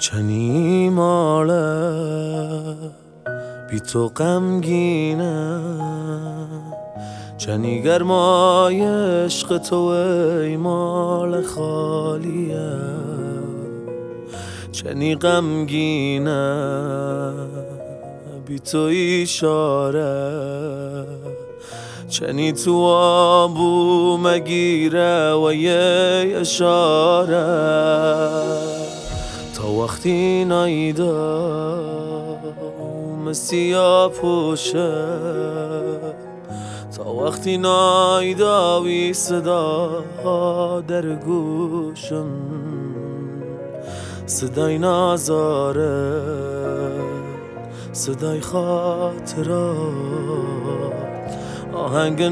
چنی ماله بی تو غمگینه، چنی گرمای عشق تو ای مال خالیه، چنی غمگینه بی تو اشاره، چنی تو آبو مگیره و یه اشاره. تا وقتی نایدم سیاه پوشه، تا وقتی نایداوی صدا در گوشم، صدای نازاره، صدای خاطرات، آهنگ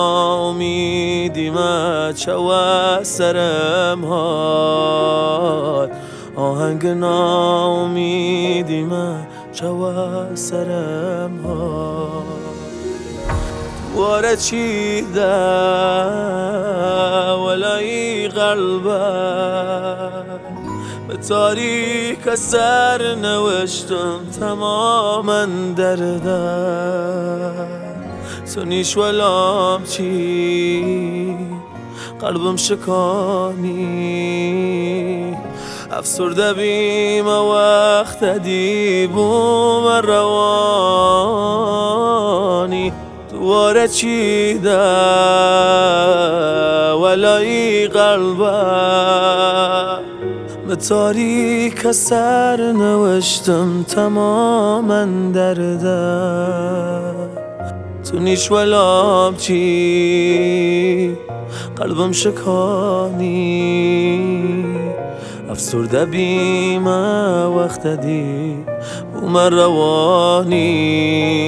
ناامیدیمه چوه سرم هات، آهنگ ناامیدیمه چوه سرم هات. دواره چیده ولای قلبه، به تاریک سر نوشتم تماما درده، تو نیش ولام چی قلبم شکانی، افسرده بیم وقت دی بوم روانی. دواره چیده ولای قلبه، به تاریک سر نوشتم تماما درده، تو نیش ولام چی قلبم شکانی، افسرده بیم وقت دی بوم روانی.